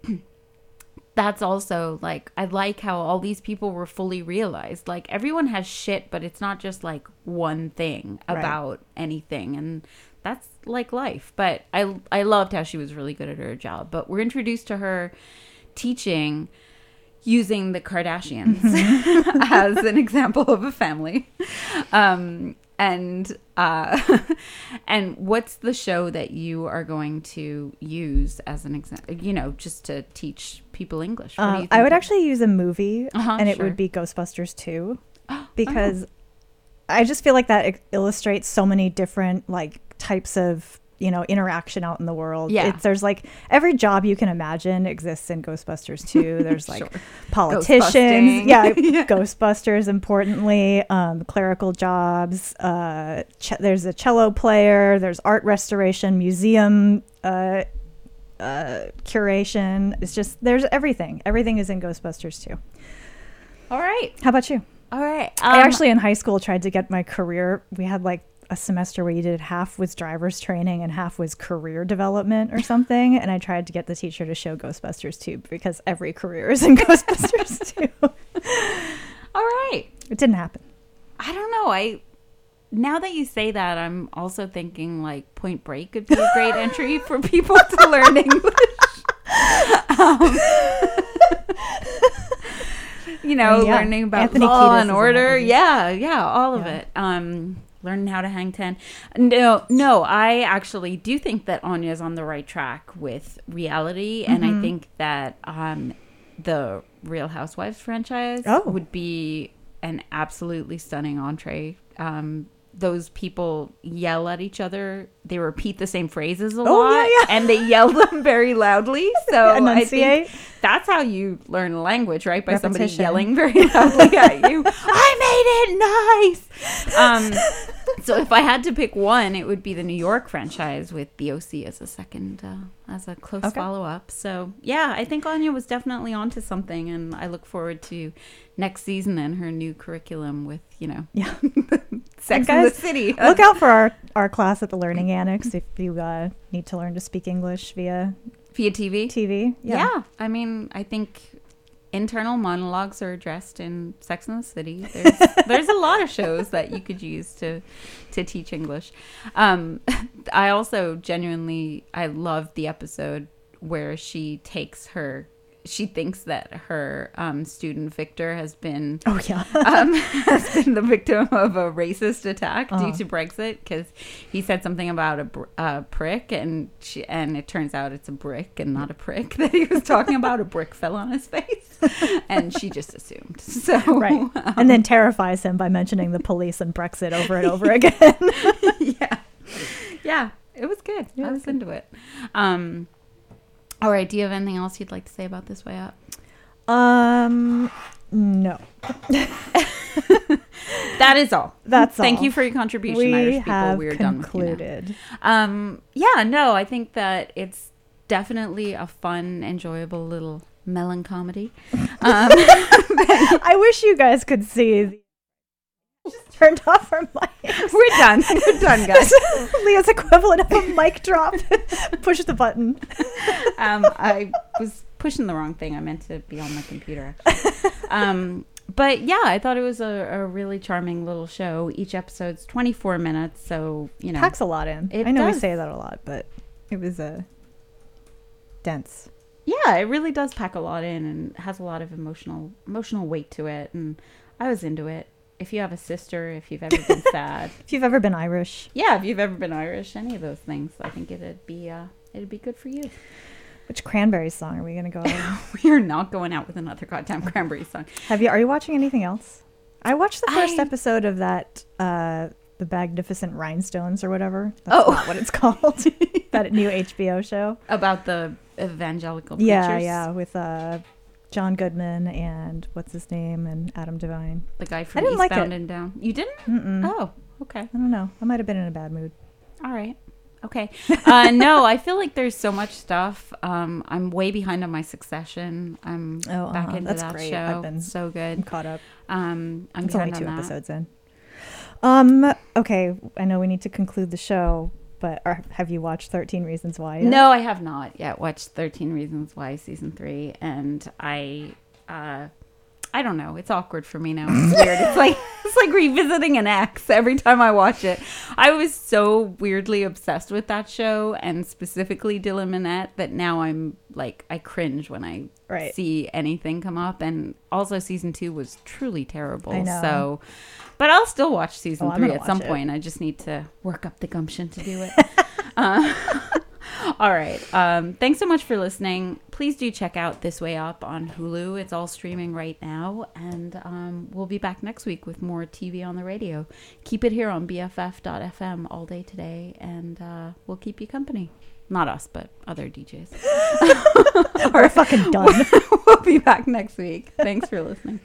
that's also like, I like how all these people were fully realized. Like, everyone has shit, but it's not just like one thing Right. about anything. And that's like life. But I, I loved how she was really good at her job. But we're introduced to her teaching using the Kardashians as an example of a family. Um, and uh, and what's the show that you are going to use as an example, you know, just to teach people English? What do Um, you I think? would actually use a movie, Uh-huh, and it sure. would be Ghostbusters two, because I just feel like that i- illustrates so many different like types of, you know, interaction out in the world. Yeah. It's, there's like every job you can imagine exists in Ghostbusters two. There's like Sure. politicians, Ghostbusting. yeah, Yeah. Ghostbusters, importantly, um, clerical jobs. Uh, ch- there's a cello player. There's art restoration, museum uh, uh, curation. It's just, there's everything. Everything is in Ghostbusters two. All right. How about you? All right. I Um, actually in high school tried to get my career. We had like a semester where you did half was driver's training and half was career development or something. And I tried to get the teacher to show Ghostbusters two because every career is in Ghostbusters two. all right. It didn't happen. I don't know. I now that you say that, I'm also thinking like Point Break could be a great entry for people to learn English. Um, you know, Yeah. learning about Anthony law Kiedis and is in order. that movie. Yeah, yeah, all of Yeah. it. Um, learning how to hang ten. No, no, I actually do think that Anya's on the right track with reality, and Mm-hmm. I think that um, the Real Housewives franchise Oh. would be an absolutely stunning entree. Um, those people yell at each other. They repeat the same phrases a Oh, lot, yeah, yeah. and they yell them very loudly. So I Enunciate. think that's how you learn a language, right? By somebody Repetition. yelling very loudly at you. I made it nice. Um, so if I had to pick one, it would be the New York franchise with the O C as a second, uh, as a close Okay. follow up. So yeah, I think Anya was definitely onto something, and I look forward to next season and her new curriculum with, you know, Yeah. Sex And in the guys, City. Look out for our, our class at the Learning Annex if you uh, need to learn to speak English via via T V. T V. Yeah. I mean, I think internal monologues are addressed in Sex and the City. There's, there's a lot of shows that you could use to to teach English. Um, I also genuinely, I love the episode where she takes her, she thinks that her um, student Victor has been, oh yeah, um, has been the victim of a racist attack uh-huh. due to Brexit because he said something about a, br- a prick, and she, and it turns out it's a brick and not a prick that he was talking about. A brick fell on his face, and she just assumed. So right, um, and then terrifies him by mentioning the police and Brexit over and over again. yeah, yeah, it was good. Yeah, I was good. into it. Um, all right. Do you have anything else you'd like to say about This Way Up? Um, no. That is all. That's Thank all. you for your contribution, we Irish people. have We're concluded. done with you now. Um, yeah, no, I think that it's definitely a fun, enjoyable little melancholy. Um, I wish you guys could see. The- just turned off our mics. We're done. We're done, guys. Leah's equivalent of a mic drop. Push the button. um, I was pushing the wrong thing. I meant to be on my computer. Actually. Um, but yeah, I thought it was a, a really charming little show. Each episode's twenty-four minutes, so you know, packs a lot in. It I know does. we say that a lot, but it was a uh, dense. Yeah, it really does pack a lot in and has a lot of emotional emotional weight to it, and I was into it. If you have a sister, if you've ever been sad, if you've ever been Irish, yeah, if you've ever been Irish, any of those things, I think it'd be uh, it'd be good for you. Which Cranberries song are we gonna go out? We are not going out with another goddamn Cranberries song. Have you? Are you watching anything else? I watched the first I... episode of that, uh, the Magnificent Rhinestones or whatever. That's oh, not what it's called. That new H B O show about the evangelical preachers. Yeah, yeah, with uh, John Goodman and what's his name and Adam Devine. The guy from I didn't like Eastbound it. and Down. You didn't? Mm-mm. Oh, okay. I don't know. I might have been in a bad mood. All right. Okay. Uh, no, I feel like there's so much stuff. Um, I'm way behind on my Succession. I'm Oh, back uh-huh. into That's that great. show. I've been so good. I'm caught up. Um, I'm It's only behind two on that. episodes in. Um. Okay. I know we need to conclude the show, but are, have you watched thirteen Reasons Why yet? No, I have not yet watched thirteen Reasons Why season three, and I, uh, I don't know. It's awkward for me now. It's weird. It's like it's like revisiting an ex every time I watch it. I was so weirdly obsessed with that show, and specifically Dylan Minnette, that now I'm like I cringe when I right. see anything come up. And also, season two was truly terrible. I know. So, but I'll still watch season Oh, I'm three gonna at some watch it. point. I just need to work up the gumption to do it. uh, all right. Um, thanks so much for listening. Please do check out This Way Up on Hulu. It's all streaming right now. And um, we'll be back next week with more T V on the radio. Keep it here on B F F dot F M all day today. And uh, we'll keep you company. Not us, but other D Js. We're fucking done. We'll be back next week. Thanks for listening.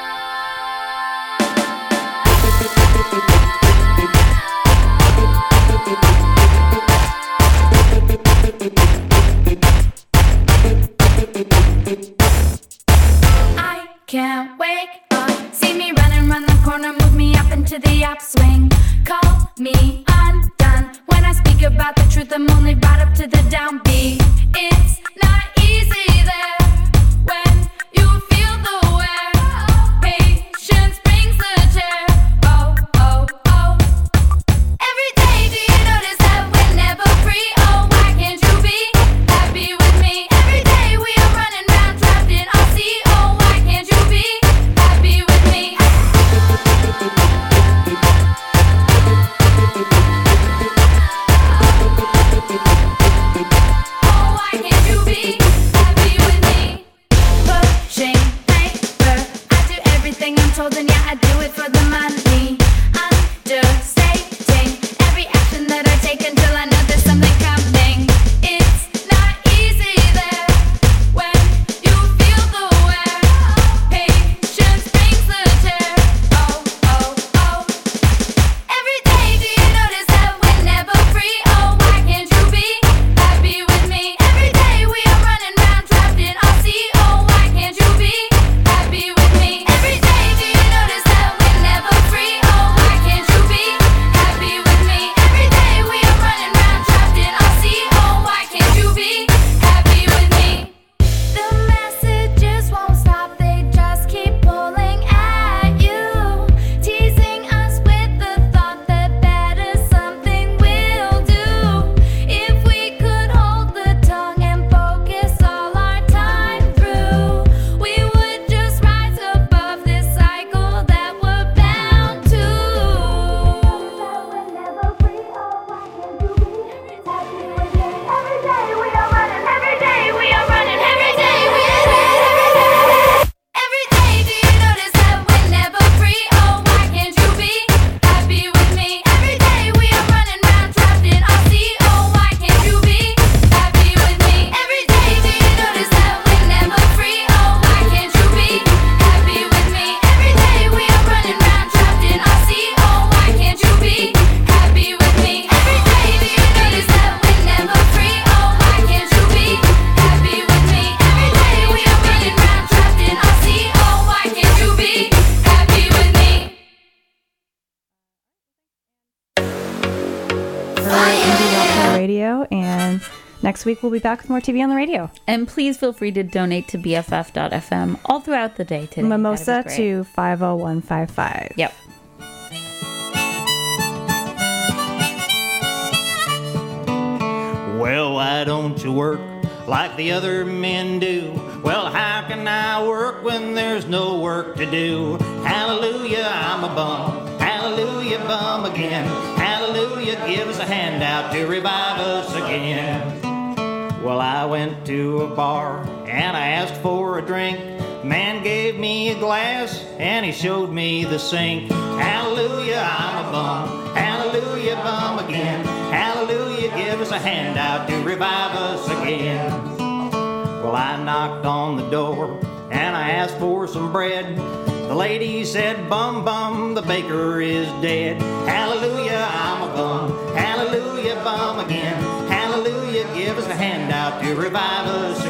I can't wake up. See me running round the corner, move me up into the upswing. Call me undone. When I speak about the truth, I'm only brought up to the downbeat. It's not easy there when you feel the wear. Patience brings the chair. Oh, oh, oh. Every day, do you notice that we're never free? Oh, why can't you be happy with me? Every day we are running round trapped in our sea. Oh, why can't you be happy with me? Oh, why can't you be happy with me? Pushing paper, I do everything I'm told, and yeah, I do it for the money. Understating every action that I take until I know there's something coming. It's not easy there when you feel the wear. Patience brings the tear. Oh, oh, oh. Every day, do you notice that we're never free? Oh, why can't you be happy with me? Every day we are running round trapped in our sea. Oh, why can't you be happy with me? Every day, do you notice that we're never free? next week we'll be back with more T V on the radio. And please feel free to donate to B F F dot F M all throughout the day today. Mimosa to five oh one five five. Yep. Well, why don't you work like the other men do? Well, how can I work when there's no work to do? Hallelujah, I'm a bum. Hallelujah, bum again. Hallelujah, give us a handout to revive us again. Well, I went to a bar and I asked for a drink. Man gave me a glass and he showed me the sink. Hallelujah, I'm a bum. Hallelujah, bum again. Hallelujah, give us a handout to revive us again. Well, I knocked on the door and I asked for some bread. The lady said, bum, bum, the baker is dead. Hallelujah, I'm a bum. Hallelujah, bum again. Hallelujah, give us a handout to revive us again.